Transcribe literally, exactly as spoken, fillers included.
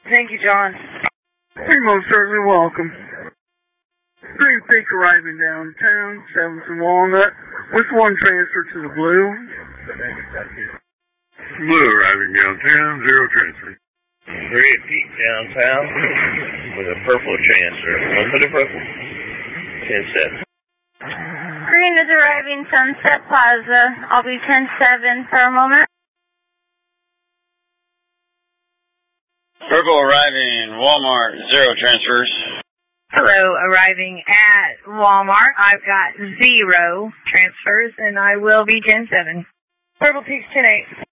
Thank you, John. You're most certainly welcome. Green Peak arriving downtown, seventh and Walnut, with one transfer to the Blue. Blue arriving downtown, zero transfer. Green Peak downtown, with a purple transfer. One for the purple. ten seven. Green is arriving Sunset Plaza. I'll be ten seven for a moment. Purple arriving Walmart, zero transfers. Hello, arriving at Walmart. I've got zero transfers, and I will be ten seven. Purple Peaks ten eight.